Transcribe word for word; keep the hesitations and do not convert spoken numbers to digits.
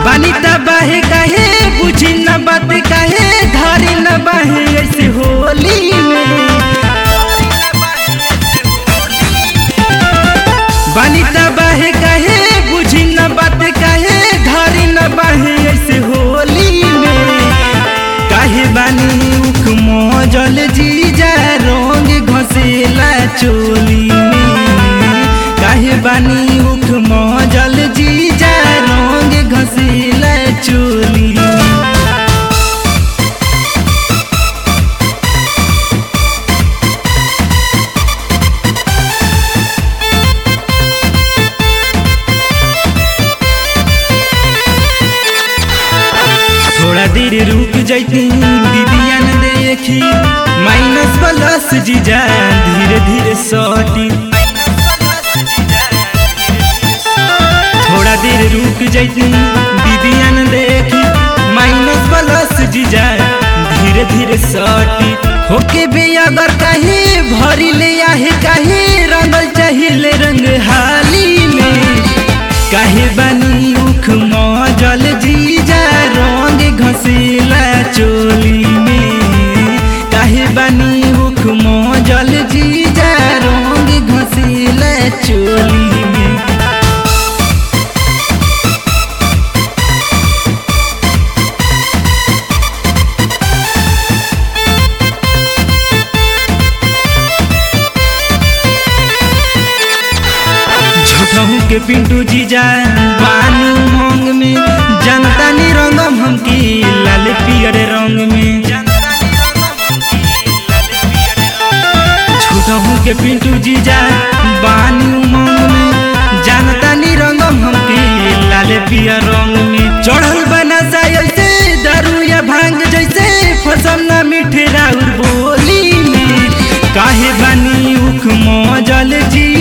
बानी तबाहे काहे बुझी न बात काहे धारी न बाहे ऐसे होली में। बानी तबाहे काहे बुझी न बात काहे धारी न बाहे ऐसे होली में। काहे बानी उख मौजल जीजा रंग घसेला चोली में। काहे बानी उख मौजल जीजा रंग घसेला चोली में। थोड़ा देर रुक जाती दीदिया न देखी माइनस प्लस जीजा धीरे धीरे सटी। थोड़ा देर रुक जाती दीदिया न देखी माइनस प्लस जीजा धीरे धीरे सटी। होके भी अगर कहीं भरी ले आहे कहीं रंगल चाहिए रंग हाली में। काहे बानी उख मौजल जीजा रंग घसेला चोली में। काहे बानी उख मौजल जीजा रंग घसेला चोली में। झूठहू के पिंटू जीजा बानी उमंग में जनता नी रंगम हमकी लाल पियर रंग में। झूठहू के पिंटू जीजा बानी उमंग में जनता नी रंगम हमकी लाल पियर रंग में। चढ़ल बना ऐसे दारू या भांग जैसे फसम ना मीठे राउर बोली में। काहे बानी उख मौजल जी